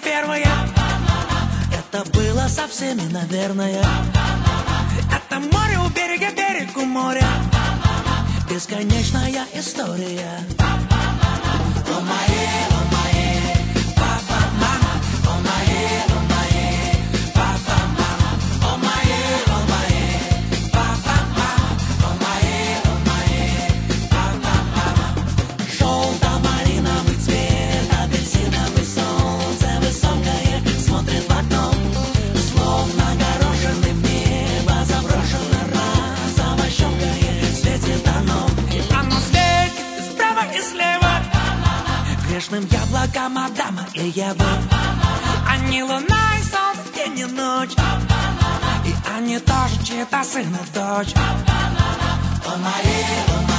первое. Это было со всеми, наверное. Это море у берега, берег у моря. Бесконечная история. О моей, папа, мама. О моей, папа, мама. О моей, папа, мама. О моей, папа, мама. Желто-малиновый цвет, апельсиновый солнце высокое смотрит в окно, словно горошины в небо заброшено разово щелкает, светит оно. И оно светит справа и слева грешным яблоком Адама и Евы. Они луна и солнце, день и ночь, и они тоже чьи-то сын и дочь. О моей,